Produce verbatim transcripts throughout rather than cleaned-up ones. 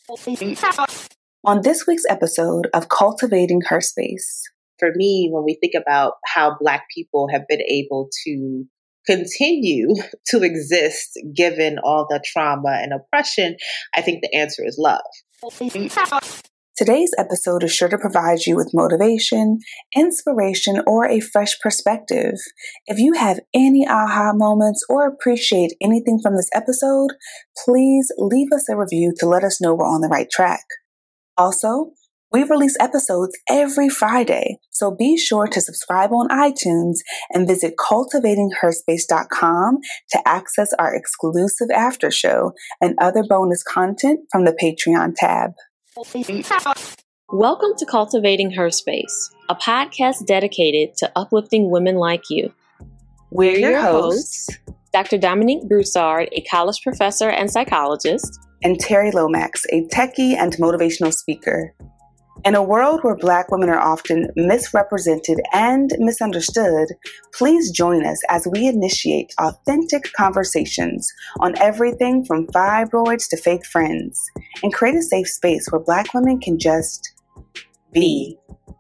On this week's episode of Cultivating Her Space. For me, when we think about how Black people have been able to continue to exist given all the trauma and oppression, I think the answer is love. Today's episode is sure to provide you with motivation, inspiration, or a fresh perspective. If you have any aha moments or appreciate anything from this episode, please leave us a review to let us know we're on the right track. Also, we release episodes every Friday, so be sure to subscribe on iTunes and visit cultivating her space dot com to access our exclusive after show and other bonus content from the Patreon tab. Welcome to Cultivating Her Space, a podcast dedicated to uplifting women like you. We're your hosts, Doctor Dominique Broussard, a college professor and psychologist, and Terry Lomax, a techie and motivational speaker. In a world where Black women are often misrepresented and misunderstood, please join us as we initiate authentic conversations on everything from fibroids to fake friends and create a safe space where Black women can just be.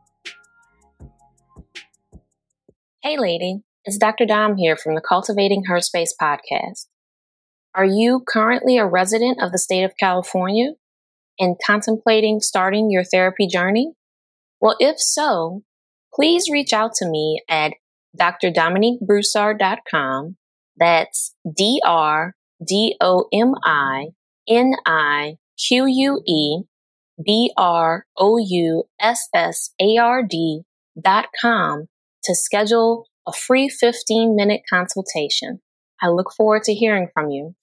Hey lady, it's Doctor Dom here from the Cultivating Her Space podcast. Are you currently a resident of the state of California and contemplating starting your therapy journey? Well, if so, please reach out to me at d r dominique broussard dot com. That's D R D O M I N I Q U E B R O U S S A R D dot com to schedule a free fifteen minute consultation. I look forward to hearing from you.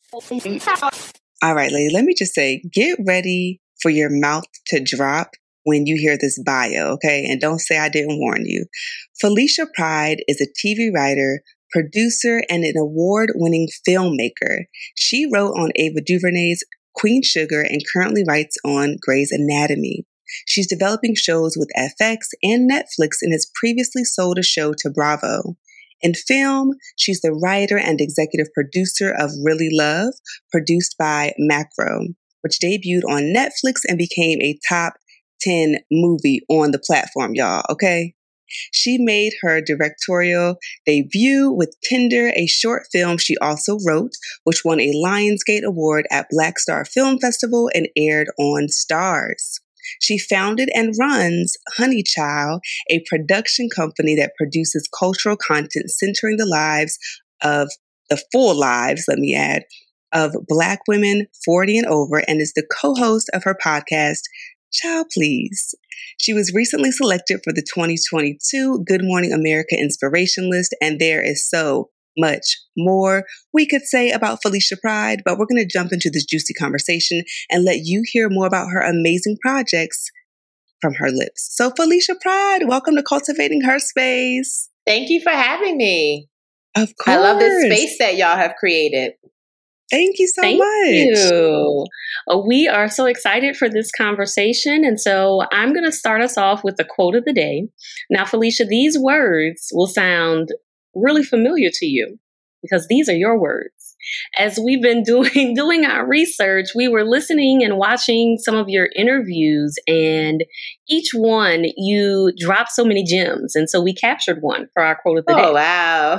All right, lady, let me just say, get ready for your mouth to drop when you hear this bio, okay? And don't say I didn't warn you. Felicia Pride is a T V writer, producer, and an award-winning filmmaker. She wrote on Ava DuVernay's Queen Sugar and currently writes on Grey's Anatomy. She's developing shows with F X and Netflix and has previously sold a show to Bravo. In film, she's the writer and executive producer of Really Love, produced by Macro, which debuted on Netflix and became a top ten movie on the platform, y'all, okay? She made her directorial debut with Tinder, a short film she also wrote, which won a Lionsgate Award at Black Star Film Festival and aired on Stars. She founded and runs Honey Child, a production company that produces cultural content centering the lives of the full lives, let me add, of Black women forty and over, and is the co-host of her podcast, Child Please. She was recently selected for the twenty twenty-two Good Morning America Inspiration List, and there is so much more we could say about Felicia Pride, but we're going to jump into this juicy conversation and let you hear more about her amazing projects from her lips. So Felicia Pride, welcome to Cultivating Her Space. Thank you for having me. Of course. I love this space that y'all have created. Thank you so Thank much. you. Uh, we are so excited for this conversation. And so I'm going to start us off with the quote of the day. Now, Felicia, these words will sound really familiar to you because these are your words. As we've been doing doing our research, we were listening and watching some of your interviews, and each one you dropped so many gems. And so we captured one for our quote of the day. Oh, wow.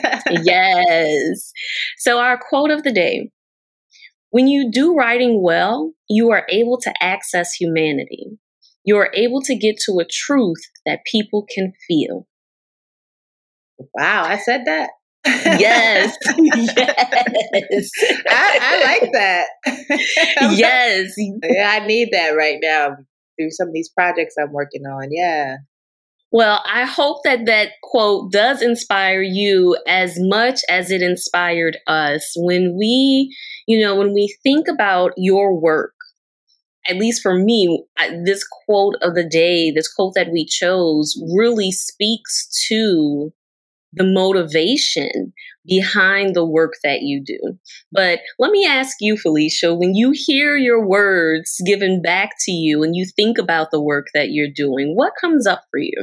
Yes. So our quote of the day: when you do writing well, you are able to access humanity. You are able to get to a truth that people can feel. Wow, I said that. Yes. Yes. I, I like that. Yes. Yeah, I need that right now through some of these projects I'm working on. Yeah. Well, I hope that that quote does inspire you as much as it inspired us when we, you know, when we think about your work. At least for me, this quote of the day, this quote that we chose really speaks to the motivation behind the work that you do. But let me ask you, Felicia, when you hear your words given back to you and you think about the work that you're doing, what comes up for you?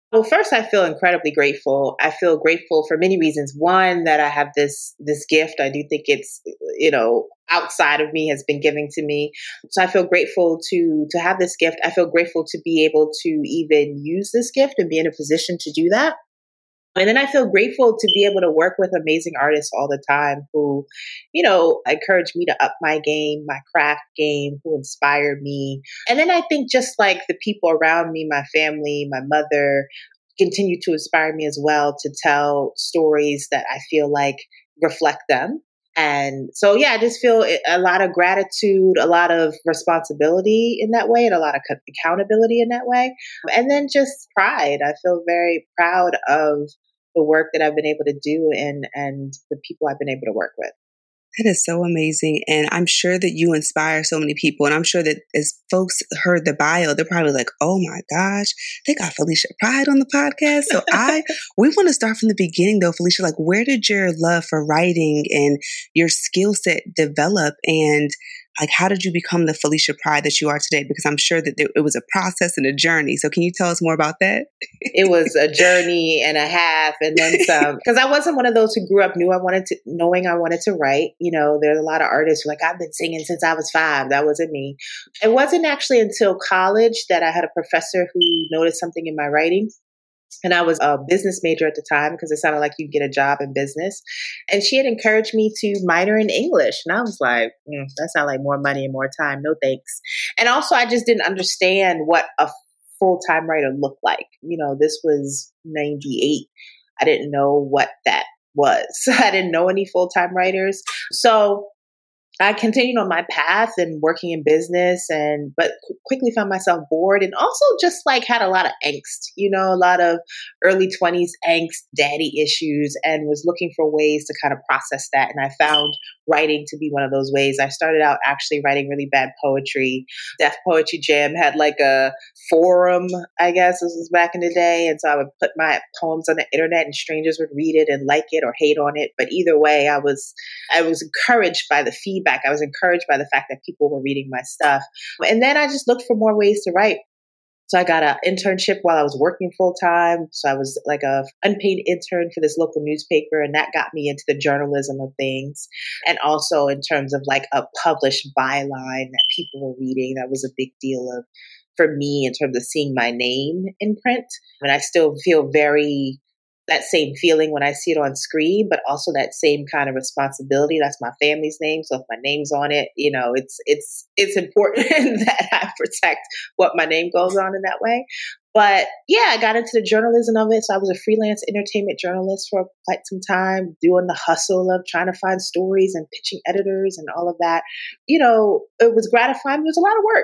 Well, first, I feel incredibly grateful. I feel grateful for many reasons. One, that I have this this gift. I do think it's, you know, outside of me, has been given to me. So I feel grateful to to have this gift. I feel grateful to be able to even use this gift and be in a position to do that. And then I feel grateful to be able to work with amazing artists all the time who, you know, encourage me to up my game, my craft game, who inspire me. And then I think just like the people around me, my family, my mother, continue to inspire me as well to tell stories that I feel like reflect them. And so, yeah, I just feel a lot of gratitude, a lot of responsibility in that way, and a lot of accountability in that way. And then just pride. I feel very proud of the work that I've been able to do and, and the people I've been able to work with. That is so amazing. And I'm sure that you inspire so many people. And I'm sure that as folks heard the bio, they're probably like, oh my gosh, they got Felicia Pride on the podcast. So I, we want to start from the beginning though, Felicia, like where did your love for writing and your skill set develop? And like, how did you become the Felicia Pride that you are today? Because I'm sure that it was a process and a journey. So can you tell us more about that? It was a journey and a half and then some. Because I wasn't one of those who grew up knew I wanted to, knowing I wanted to write. You know, there's a lot of artists who are like, I've been singing since I was five. That wasn't me. It wasn't actually until college that I had a professor who noticed something in my writing. And I was a business major at the time because it sounded like you get a job in business. And she had encouraged me to minor in English. And I was like, mm, that sounds like more money and more time. No thanks. And also, I just didn't understand what a full-time writer looked like. You know, this was ninety-eight. I didn't know what that was. I didn't know any full-time writers. So I continued on my path and working in business, and but quickly found myself bored and also just like had a lot of angst, you know, a lot of early twenties angst, daddy issues, and was looking for ways to kind of process that. And I found writing to be one of those ways. I started out actually writing really bad poetry. Def Poetry Jam had like a forum, I guess this was back in the day. And so I would put my poems on the internet and strangers would read it and like it or hate on it. But either way, I was, I was encouraged by the feedback. I was encouraged by the fact that people were reading my stuff. And then I just looked for more ways to write. So I got an internship while I was working full time. So I was like a unpaid intern for this local newspaper, and that got me into the journalism of things. And also in terms of like a published byline that people were reading, that was a big deal of for me in terms of seeing my name in print. And I still feel very that same feeling when I see it on screen, but also that same kind of responsibility. That's my family's name. So if my name's on it, you know, it's, it's, it's important that I protect what my name goes on in that way. But yeah, I got into the journalism of it. So I was a freelance entertainment journalist for quite some time, doing the hustle of trying to find stories and pitching editors and all of that. You know, it was gratifying. It was a lot of work.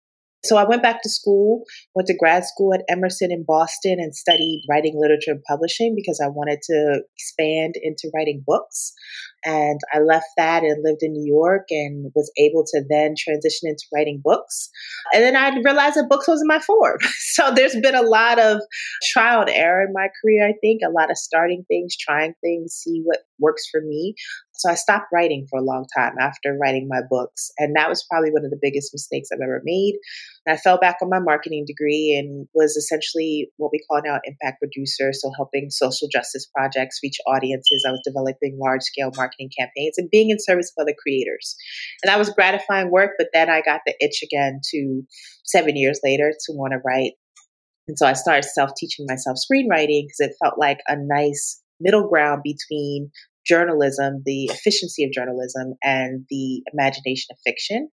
So I went back to school, went to grad school at Emerson in Boston and studied writing, literature, and publishing because I wanted to expand into writing books. And I left that and lived in New York and was able to then transition into writing books. And then I realized that books wasn't my form. So there's been a lot of trial and error in my career, I think, a lot of starting things, trying things, see what works for me. So I stopped writing for a long time after writing my books. And that was probably one of the biggest mistakes I've ever made. And I fell back on my marketing degree and was essentially what we call now an impact producer. So helping social justice projects reach audiences. I was developing large scale marketing campaigns and being in service of other creators. And that was gratifying work. But then I got the itch again to seven years later to want to write. And so I started self-teaching myself screenwriting because it felt like a nice middle ground between journalism, the efficiency of journalism, and the imagination of fiction.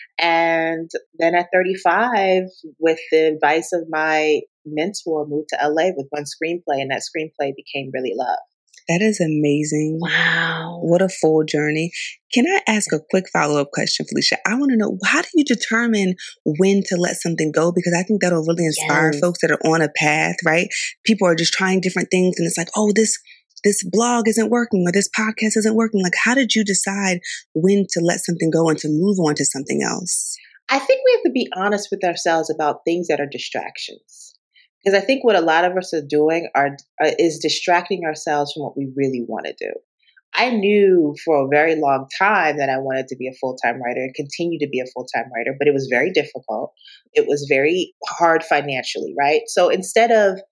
And then at thirty-five, with the advice of my mentor, moved to L A with one screenplay, and that screenplay became Really Love. That is amazing. Wow. What a full journey. Can I ask a quick follow-up question, Felicia? I want to know, how do you determine when to let something go? Because I think that'll really inspire Yes. folks that are on a path, right? People are just trying different things and it's like, oh, this this blog isn't working or this podcast isn't working. Like, how did you decide when to let something go and to move on to something else? I think we have to be honest with ourselves about things that are distractions. Because I think what a lot of us are doing are, uh, is distracting ourselves from what we really want to do. I knew for a very long time that I wanted to be a full-time writer and continue to be a full-time writer, but it was very difficult. It was very hard financially, right? So instead of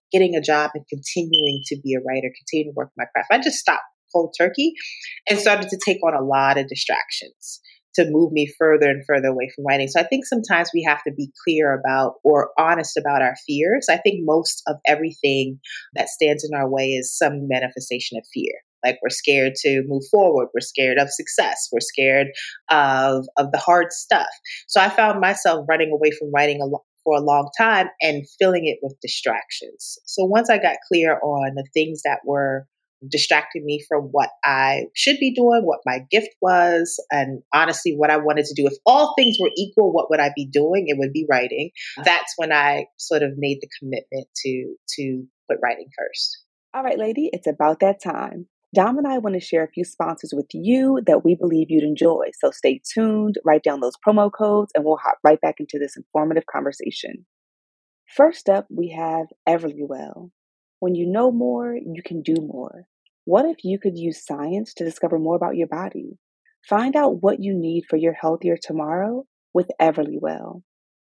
getting a job and continuing to be a writer, continuing to work my craft. I just stopped cold turkey and started to take on a lot of distractions to move me further and further away from writing. So I think sometimes we have to be clear about or honest about our fears. I think most of everything that stands in our way is some manifestation of fear. Like we're scared to move forward. We're scared of success. We're scared of, of the hard stuff. So I found myself running away from writing a lot for a long time and filling it with distractions. So once I got clear on the things that were distracting me from what I should be doing, what my gift was, and honestly, what I wanted to do. If all things were equal, what would I be doing? It would be writing. That's when I sort of made the commitment to, to put writing first. All right, lady, it's about that time. Dom and I want to share a few sponsors with you that we believe you'd enjoy. So stay tuned, write down those promo codes, and we'll hop right back into this informative conversation. First up, we have Everlywell. When you know more, you can do more. What if you could use science to discover more about your body? Find out what you need for your healthier tomorrow with Everlywell.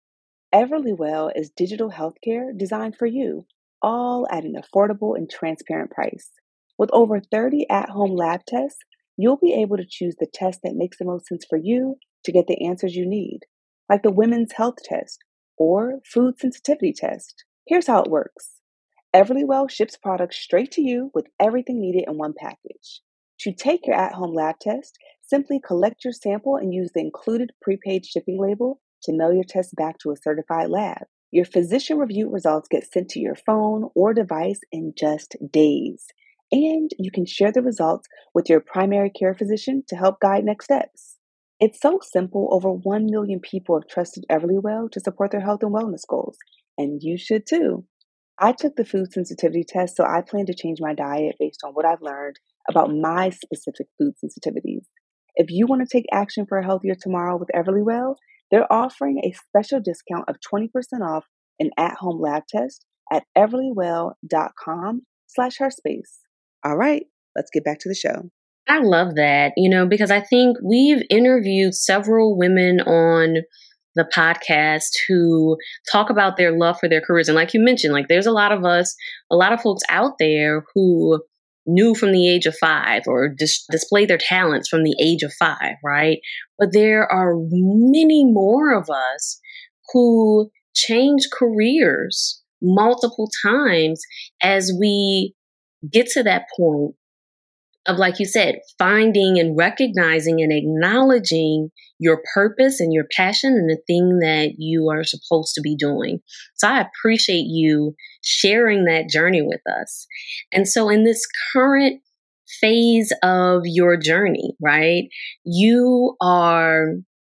Everlywell is digital healthcare designed for you, all at an affordable and transparent price. With over thirty at-home lab tests, you'll be able to choose the test that makes the most sense for you to get the answers you need, like the Women's Health Test or Food Sensitivity Test. Here's how it works. Everlywell ships products straight to you with everything needed in one package. To take your at-home lab test, simply collect your sample and use the included prepaid shipping label to mail your test back to a certified lab. Your physician-reviewed results get sent to your phone or device in just days. And you can share the results with your primary care physician to help guide next steps. It's so simple. Over one million people have trusted Everlywell to support their health and wellness goals, and you should too. I took the food sensitivity test, so I plan to change my diet based on what I've learned about my specific food sensitivities. If you want to take action for a healthier tomorrow with Everlywell, they're offering a special discount of twenty percent off an at-home lab test at everlywell.com slash herspace. All right, let's get back to the show. I love that, you know, because I think we've interviewed several women on the podcast who talk about their love for their careers. And like you mentioned, like there's a lot of us, a lot of folks out there who knew from the age of five or dis- display their talents from the age of five, right? But there are many more of us who change careers multiple times as we get to that point of, like you said, finding and recognizing and acknowledging your purpose and your passion and the thing that you are supposed to be doing. So I appreciate you sharing that journey with us. And so in this current phase of your journey, right, you are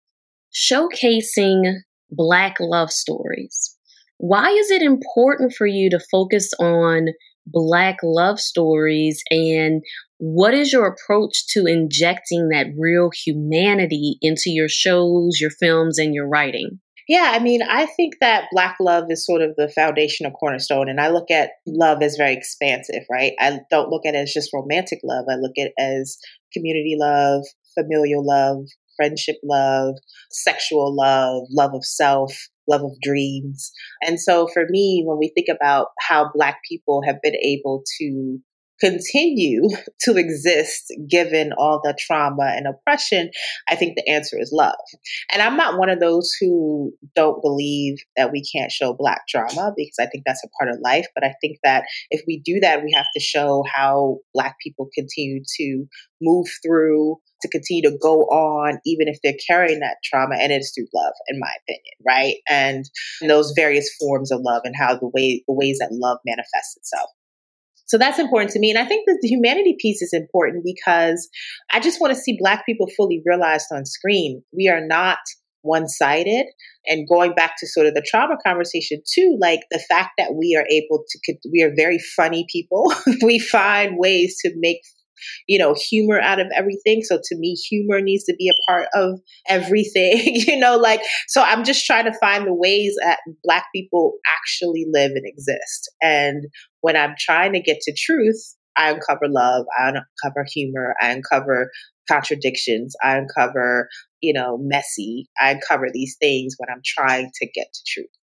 showcasing Black love stories. Why is it important for you to focus on Black love stories, and what is your approach to injecting that real humanity into your shows, your films, and your writing? Yeah, I mean, I think that Black love is sort of the foundational cornerstone, and I look at love as very expansive, right? I don't look at it as just romantic love. I look at it as community love, familial love, friendship love, sexual love, love of self, love of dreams. And so for me, when we think about how Black people have been able to continue to exist given all the trauma and oppression, I think the answer is love. And I'm not one of those who don't believe that we can't show Black drama, because I think that's a part of life. But I think that if we do that, we have to show how Black people continue to move through, to continue to go on, even if they're carrying that trauma, and it's through love, in my opinion, right? And those various forms of love and how the way the ways that love manifests itself. So that's important to me. And I think that the humanity piece is important because I just want to see Black people fully realized on screen. We are not one-sided. And going back to sort of the trauma conversation too, like the fact that we are able to, we are very funny people. We find ways to make, you know, humor out of everything. So to me, humor needs to be a part of everything, you know, like, so I'm just trying to find the ways that Black people actually live and exist. And when I'm trying to get to truth, I uncover love, I uncover humor, I uncover contradictions, I uncover, you know, messy, I uncover these things when I'm trying to get to truth.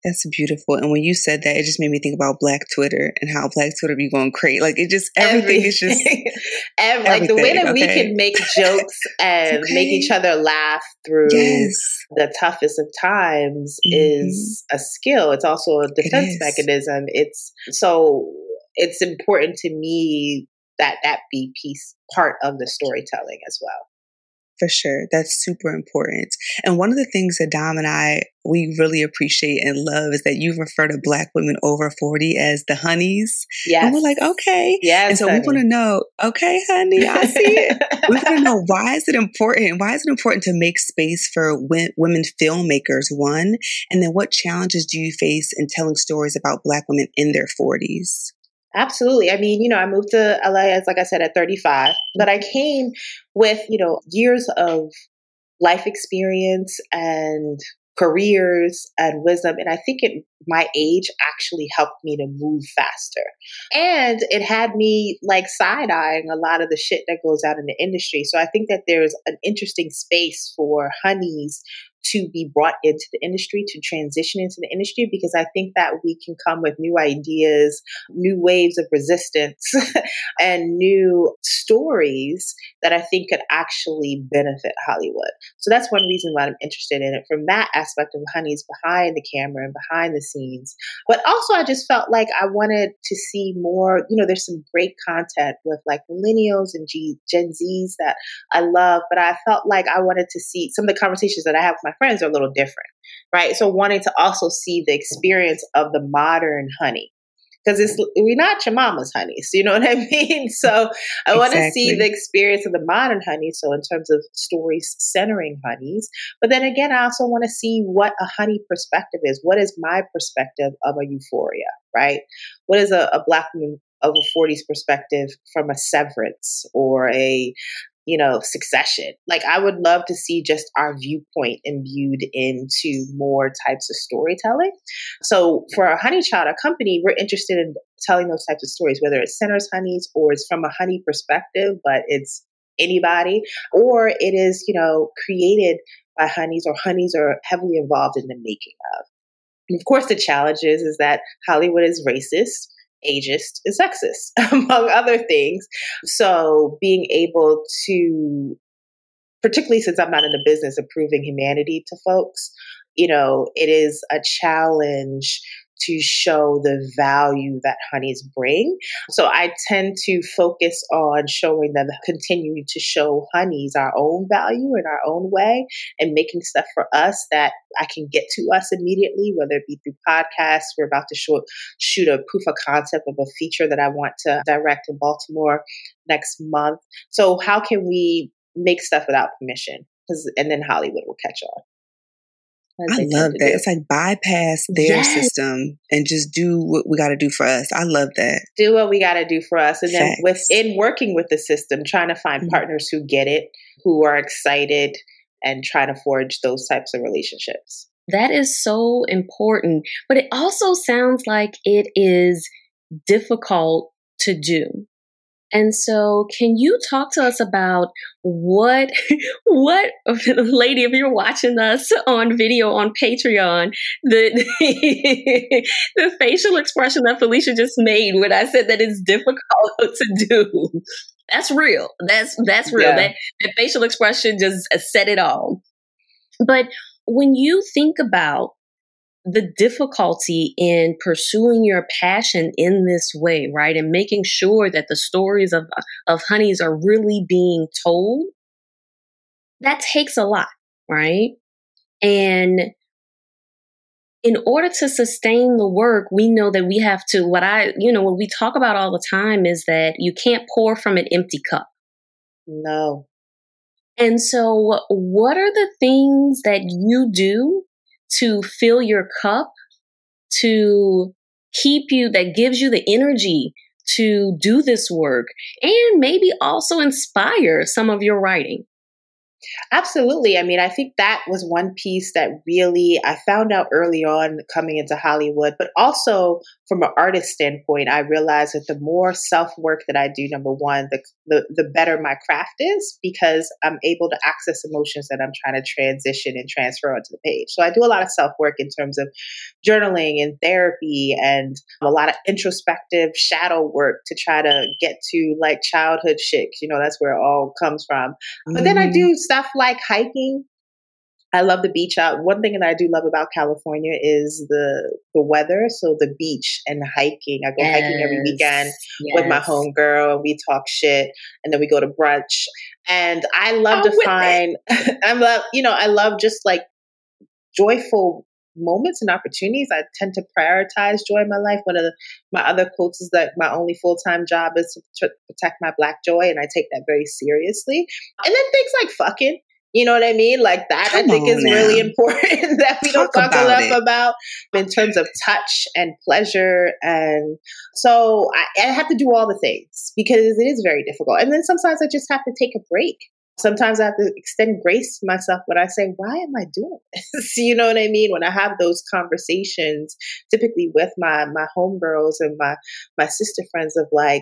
That's beautiful. And when you said that, it just made me think about Black Twitter and how Black Twitter be going crazy. Like it just, everything Every, is just, every, like the way that okay? we can make jokes and okay. make each other laugh through yes. the toughest of times mm-hmm. is a skill. It's also a defense it mechanism. It's so it's important to me that that be piece part of the storytelling as well. For sure. That's super important. And one of the things that Dom and I, we really appreciate and love is that you refer to Black women over forty as the honeys. Yes. And we're like, okay. Yes, and so honey. we want to know, okay, honey, I see it. We want to know, why is it important? Why is it important to make space for w- women filmmakers, one? And then what challenges do you face in telling stories about Black women in their forties? Absolutely. I mean, you know, I moved to L A, as like I said, at thirty-five, but I came with, you know, years of life experience and careers and wisdom. And I think it, my age actually helped me to move faster. And it had me like side-eyeing a lot of the shit that goes out in the industry. So I think that there's an interesting space for honeys to be brought into the industry, to transition into the industry, because I think that we can come with new ideas, new waves of resistance, and new stories that I think could actually benefit Hollywood. So that's one reason why I'm interested in it, from that aspect of honeys behind the camera and behind the scenes. But also I just felt like I wanted to see more, you know, there's some great content with like millennials and G- Gen Zs that I love, but I felt like I wanted to see some of the conversations that I have with my friends are a little different, right? So wanting to also see the experience of the modern honey, because it's we're not your mama's honeys, you know what I mean? So I want to see the experience of the modern honey. So in terms of stories centering honeys, but then again, I also want to see what a honey perspective is. What is my perspective of a euphoria, right? What is a, a Black woman of a forties perspective from a Severance or a you know, Succession? Like, I would love to see just our viewpoint imbued into more types of storytelling. So for a honey child, our company, we're interested in telling those types of stories, whether it's centers honeys or it's from a honey perspective, but it's anybody, or it is, you know, created by honeys, or honeys are heavily involved in the making of. And of course, the challenge is, is that Hollywood is racist, ageist, and sexist, among other things. So being able to, particularly since I'm not in the business of proving humanity to folks, you know, it is a challenge to show the value that honeys bring. So I tend to focus on showing them, continuing to show honeys our own value in our own way, and making stuff for us that I can get to us immediately, whether it be through podcasts. We're about to shoot, shoot a proof of concept of a feature that I want to direct in Baltimore next month. So how can we make stuff without permission? 'Cause, and then Hollywood will catch on. I love that. Do. It's like bypass their yes. system and just do what we got to do for us. I love that. Do what we got to do for us. And then Facts. within working with the system, trying to find mm-hmm. partners who get it, who are excited, and trying to forge those types of relationships. That is so important. But it also sounds like it is difficult to do. And so can you talk to us about what, what, lady, if you're watching us on video on Patreon, the, the facial expression that Felicia just made when I said that it's difficult to do, that's real. That's, that's real. Yeah. That, that facial expression just said it all. But when you think about the difficulty in pursuing your passion in this way, right? And making sure that the stories of, of honeys are really being told, that takes a lot, right? And in order to sustain the work, we know that we have to, what I, you know, what we talk about all the time is that you can't pour from an empty cup. No. And so what are the things that you do to fill your cup, to keep you, that gives you the energy to do this work, and maybe also inspire some of your writing? Absolutely. I mean, I think that was one piece that really I found out early on coming into Hollywood, but also from an artist standpoint, I realized that the more self-work that I do, number one, the, the the better my craft is, because I'm able to access emotions that I'm trying to transition and transfer onto the page. So I do a lot of self-work in terms of journaling and therapy and a lot of introspective shadow work to try to get to like childhood shit. You know, that's where it all comes from. But mm-hmm. then I do stuff like hiking. I love the beach out. One thing that I do love about California is the the weather. So the beach and hiking. I go yes. hiking every weekend yes. with my homegirl, and we talk shit, and then we go to brunch. And I love I'm to find, I love, you know, I love just like joyful moments and opportunities. I tend to prioritize joy in my life. One of the, my other quotes is that my only full-time job is to protect my Black joy, and I take that very seriously. And then things like fucking. You know what I mean? Like that, Come I think is now. really important that we talk don't talk enough it. about in terms of touch and pleasure. And so I, I have to do all the things because it is very difficult. And then sometimes I just have to take a break. Sometimes I have to extend grace to myself when I say, why am I doing this? You know what I mean? When I have those conversations, typically with my, my homegirls and my, my sister friends of like,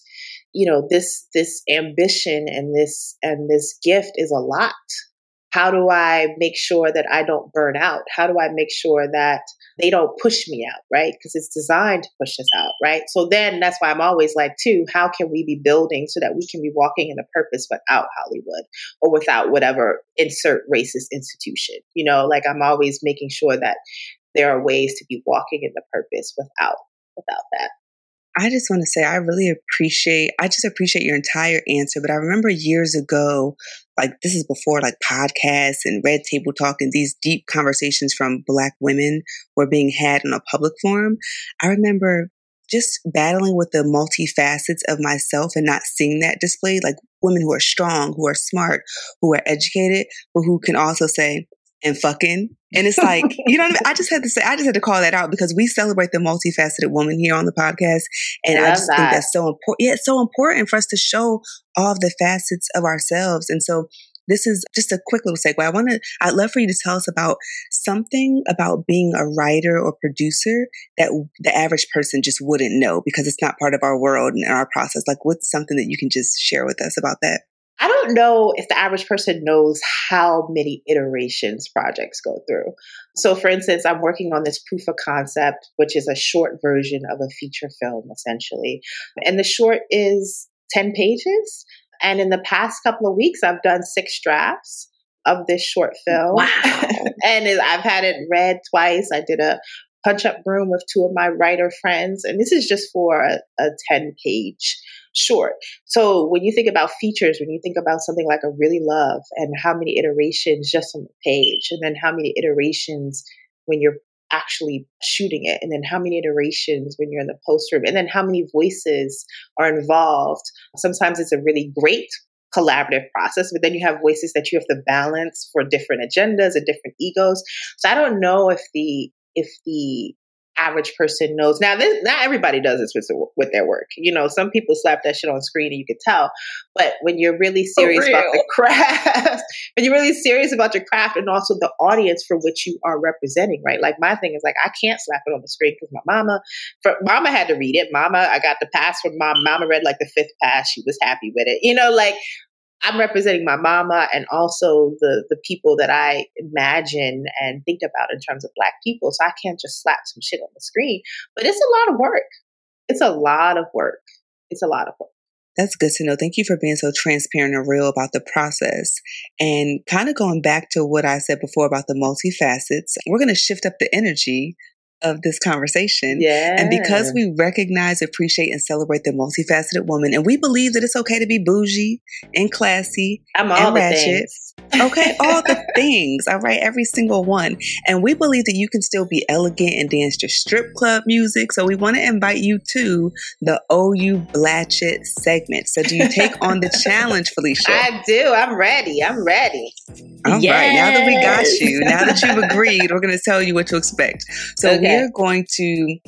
you know, this, this ambition and this, and this gift is a lot. How do I make sure that I don't burn out? How do I make sure that they don't push me out, right? Because it's designed to push us out, right? So then that's why I'm always like, too, how can we be building so that we can be walking in a purpose without Hollywood or without whatever insert racist institution? You know, like I'm always making sure that there are ways to be walking in the purpose without, without that. I just want to say, I really appreciate, I just appreciate your entire answer. But I remember years ago, like this is before like podcasts and Red Table Talk and these deep conversations from Black women were being had in a public forum. I remember just battling with the multifacets of myself and not seeing that displayed, like women who are strong, who are smart, who are educated, but who can also say, and fucking. And it's like, you know what I mean? I just had to say, I just had to call that out because we celebrate the multifaceted woman here on the podcast. And I, I just that. think that's so important. Yeah, it's so important for us to show all of the facets of ourselves. And so this is just a quick little segue. I want to, I'd love for you to tell us about something about being a writer or producer that the average person just wouldn't know because it's not part of our world and our process. Like what's something that you can just share with us about that? I don't know if the average person knows how many iterations projects go through. So for instance, I'm working on this proof of concept, which is a short version of a feature film, essentially. And the short is ten pages. And in the past couple of weeks, I've done six drafts of this short film. Wow. And I've had it read twice. I did a punch-up room with two of my writer friends. And this is just for a, a ten-page short. So when you think about features, when you think about something like a Really Love and how many iterations just on the page, and then how many iterations when you're actually shooting it, and then how many iterations when you're in the post room, and then how many voices are involved. Sometimes it's a really great collaborative process, but then you have voices that you have to balance for different agendas and different egos. So I don't know if the if the average person knows. Now, this, not everybody does this with, with their work. You know, some people slap that shit on screen and you can tell. But when you're really serious about the craft, when you're really serious about your craft and also the audience for which you are representing, right? Like my thing is like, I can't slap it on the screen because my mama, for, mama had to read it. Mama, I got the pass from mom. Mama read like the fifth pass. She was happy with it. You know, like I'm representing my mama and also the the people that I imagine and think about in terms of Black people. So I can't just slap some shit on the screen. But it's a lot of work. It's a lot of work. It's a lot of work. That's good to know. Thank you for being so transparent and real about the process. And kind of going back to what I said before about the multifacets, we're going to shift up the energy of this conversation. Yeah. And because we recognize, appreciate, and celebrate the multifaceted woman, and we believe that it's okay to be bougie and classy I'm all and the ratchet. Things. Okay, all the things. All right, every single one. And we believe that you can still be elegant and dance to strip club music. So we want to invite you to the O U Blatchet segment. So do you take on the challenge, Felicia? I do. I'm ready. I'm ready. All yes. right. Now that we got you, now that you've agreed, we're going to tell you what to expect. So okay. we're going to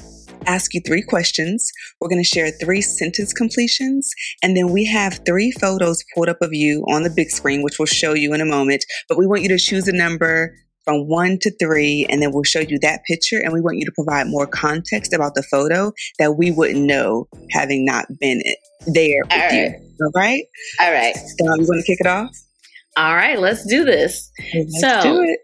ask you three questions. We're going to share three sentence completions. And then we have three photos pulled up of you on the big screen, which we'll show you in a moment. But we want you to choose a number from one to three, and then we'll show you that picture. And we want you to provide more context about the photo that we wouldn't know having not been there with All right. you. All right? All right. So you want to kick it off? All right, let's do this. Let's so, do it.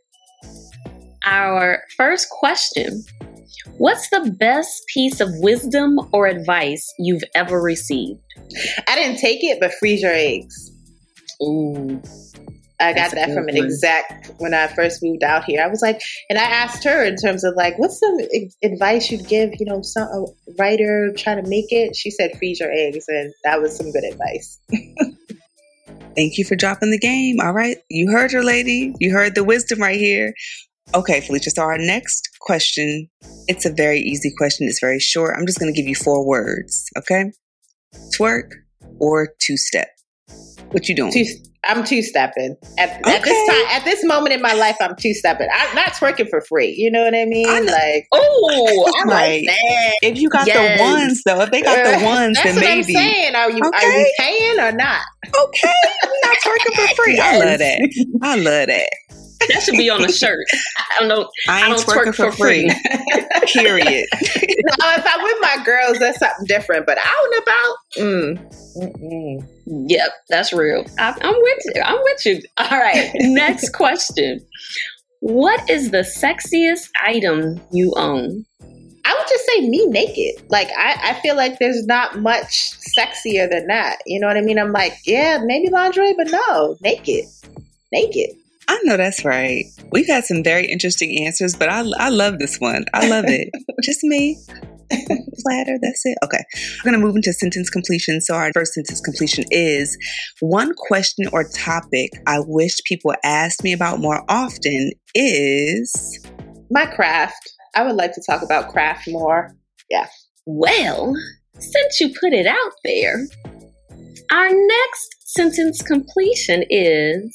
Our first question. What's the best piece of wisdom or advice you've ever received? I didn't take it, but freeze your eggs. Ooh. I got that from an one. exec when I first moved out here. I was like, and I asked her in terms of like, what's some advice you'd give, you know, some a writer trying to make it? She said, freeze your eggs. And that was some good advice. Thank you for dropping the game. All right. You heard her, lady. You heard the wisdom right here. Okay, Felicia. So our next question, it's a very easy question. It's very short. I'm just going to give you four words. Okay. Twerk or two-step. What you doing? Two, I'm two-stepping. At, Okay. at this time, at this moment in my life, I'm two-stepping. I'm not twerking for free. You know what I mean? I know. Like, Oh, I Right. like that. If you got Yes. the ones, though, if they got the ones, that's then what maybe. I'm saying. Are you Okay. are you paying or not? Okay. I'm not twerking for free. I Yes. love that. I love that. That should be on a shirt. I don't know. I I ain't don't twerking twerk for for free. free. Period. No, if I'm with my girls, that's something different. But out and about, mm, mm-mm. Yep, that's real. I, I'm with you. I'm with you. All right. Next question. What is the sexiest item you own? I would just say me naked. Like, I, I feel like there's not much sexier than that. You know what I mean? I'm like, yeah, maybe lingerie, but no, naked. Naked. I know that's right. We've had some very interesting answers, but I, I love this one. I love it. Just me. Platter, that's it. Okay. We're going to move into sentence completion. So our first sentence completion is, one question or topic I wish people asked me about more often is... My craft. I would like to talk about craft more. Yeah. Well, since you put it out there, our next sentence completion is,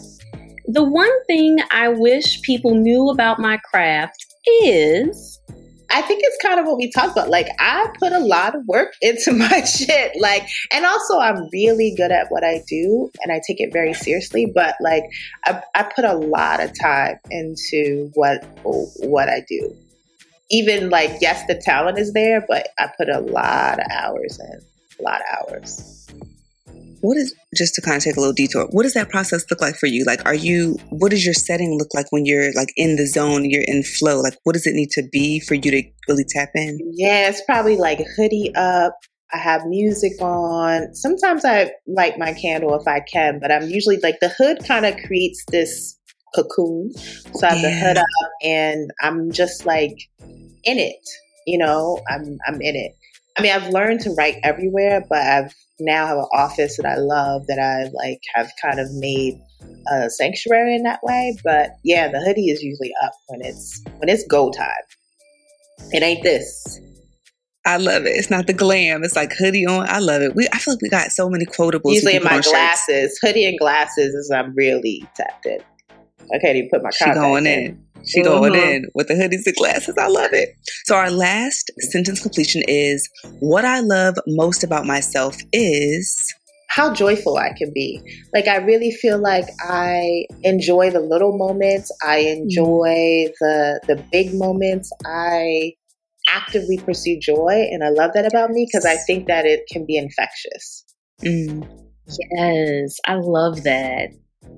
the one thing I wish people knew about my craft is... I think it's kind of what we talked about. Like, I put a lot of work into my shit. Like, and also I'm really good at what I do and I take it very seriously. But like, I, I put a lot of time into what, what I do. Even like, yes, the talent is there, but I put a lot of hours in, a lot of hours. What is, just to kind of take a little detour, what does that process look like for you? Like, are you, what does your setting look like when you're like in the zone, you're in flow? Like, what does it need to be for you to really tap in? Yeah, it's probably like hoodie up. I have music on. Sometimes I light my candle if I can, but I'm usually like, the hood kind of creates this cocoon. So I have Yeah. the hood up and I'm just like in it, you know, I'm, I'm in it. I mean, I've learned to write everywhere, but I've now have an office that I love that I like have kind of made a sanctuary in that way. But yeah, the hoodie is usually up when it's when it's go time. It ain't this. I love it. It's not the glam. It's like hoodie on. I love it. We I feel like we got so many quotables. Usually we in can put my on shirts. glasses, hoodie and glasses is I'm really tapped in. I can't even put my She contact going in. in. She going Mhm. in with the hoodies and glasses. I love it. So our last sentence completion is, what I love most about myself is... How joyful I can be. Like, I really feel like I enjoy the little moments. I enjoy the the big moments. I actively pursue joy, and I love that about me because I think that it can be infectious. Mm, Yes, I love that.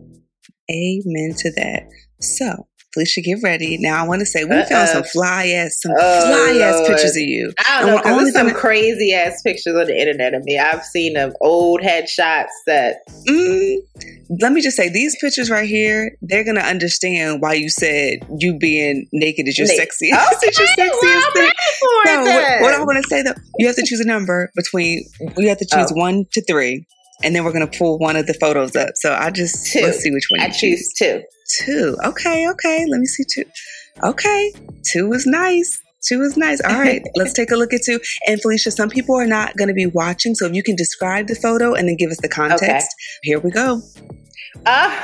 amen to that. So, Felicia, get ready. Now, I want to say, we Uh-uh. found some fly-ass, some Oh, fly-ass Lord. pictures of you. I And don't know, we're because only there's some gonna- crazy ass pictures on the internet of me. I've seen them old headshots that Mm, let me just say, these pictures right here, they're going to understand why you said you being naked is your Naked. sexiest. It's your Okay, sexiest well, I'm thing. ready for No, it what, then. what I want to say though, you have to choose a number between, you have to choose Oh. one to three, and then we're going to pull one of the photos up. So I just, Two. let's see which one I you choose two. Two. Okay, okay. Let me see two. Okay. Two is nice. Two is nice. All right. Let's take a look at two. And Felicia, some people are not going to be watching. So if you can describe the photo and then give us the context. Okay. Here we go. Uh,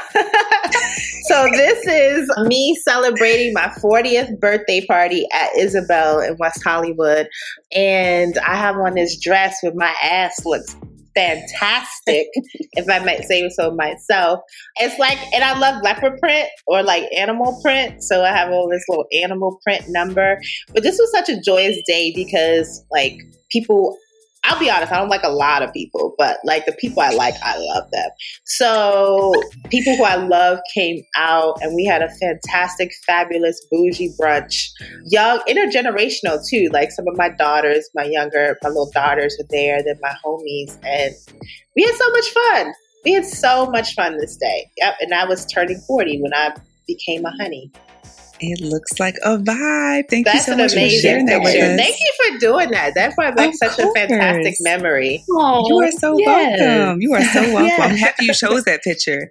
so this is me celebrating my fortieth birthday party at Isabel in West Hollywood. And I have on this dress with my ass looks fantastic, if I might say so myself. It's like, and I love leopard print or like animal print. So I have all this little animal print number. But this was such a joyous day because like people, I'll be honest, I don't like a lot of people, but like the people I like, I love them. So people who I love came out and we had a fantastic, fabulous, bougie brunch. Young, intergenerational too. Like some of my daughters, my younger, my little daughters were there, then my homies. And we had so much fun. We had so much fun this day. Yep. And I was turning forty when I became a honey. It looks like a vibe. Thank That's you so much for sharing that with us. Thank you for doing that. That brought back such a fantastic memory. Oh, you are so yes. welcome. You are so welcome. Yes. I'm happy you chose that picture.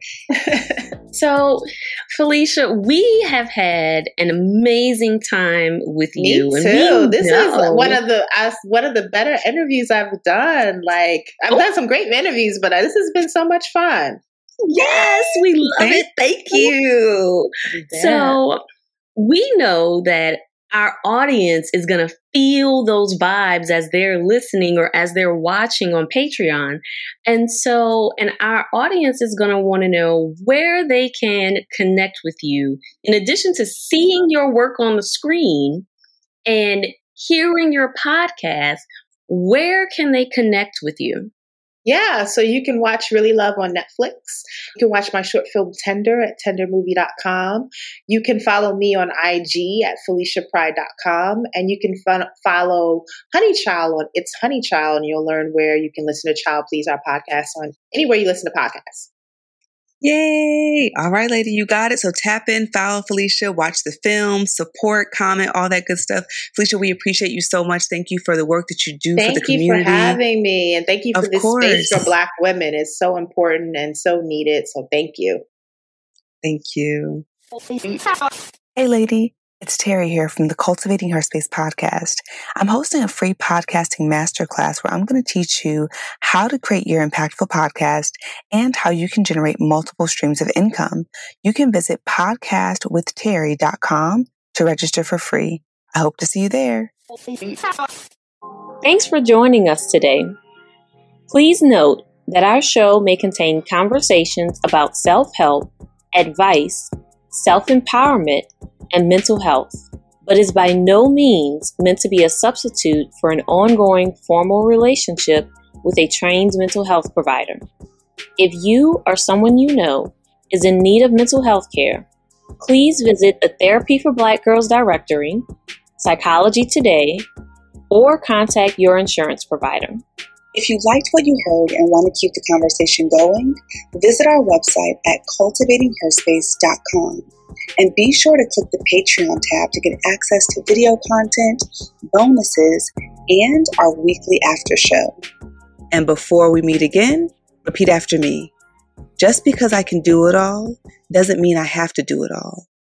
So, Felicia, we have had an amazing time with Me you. too. And this know. is one of the uh, one of the better interviews I've done. Like I've oh. done some great interviews, but this has been so much fun. Yes, we love Thank it. Thank you. Yeah. So. We know that our audience is going to feel those vibes as they're listening or as they're watching on Patreon. And so, and our audience is going to want to know where they can connect with you. In addition to seeing your work on the screen and hearing your podcast, where can they connect with you? Yeah, so you can watch Really Love on Netflix. You can watch my short film Tender at tender movie dot com. You can follow me on I G at felicia pride dot com. And you can fun- follow Honey Child on It's Honey Child, and you'll learn where you can listen to Child Please Our podcast on anywhere you listen to podcasts. Yay! All right, lady, you got it. So tap in, follow Felicia, watch the film, support, comment, all that good stuff. Felicia, we appreciate you so much. Thank you for the work that you do thank for the community. Thank you for having me. And thank you for of this course. space for Black women. It's so important and so needed. So thank you. Thank you. Hey, lady. It's Terry here from the Cultivating Her Space podcast. I'm hosting a free podcasting masterclass where I'm going to teach you how to create your impactful podcast and how you can generate multiple streams of income. You can visit podcast with terry dot com to register for free. I hope to see you there. Thanks for joining us today. Please note that our show may contain conversations about self-help, advice, self-empowerment, and mental health, but is by no means meant to be a substitute for an ongoing formal relationship with a trained mental health provider. If you or someone you know is in need of mental health care, please visit the Therapy for Black Girls directory, Psychology Today, or contact your insurance provider. If you liked what you heard and want to keep the conversation going, visit our website at cultivating her space dot com. And be sure to click the Patreon tab to get access to video content, bonuses, and our weekly after show. And before we meet again, repeat after me. Just because I can do it all doesn't mean I have to do it all.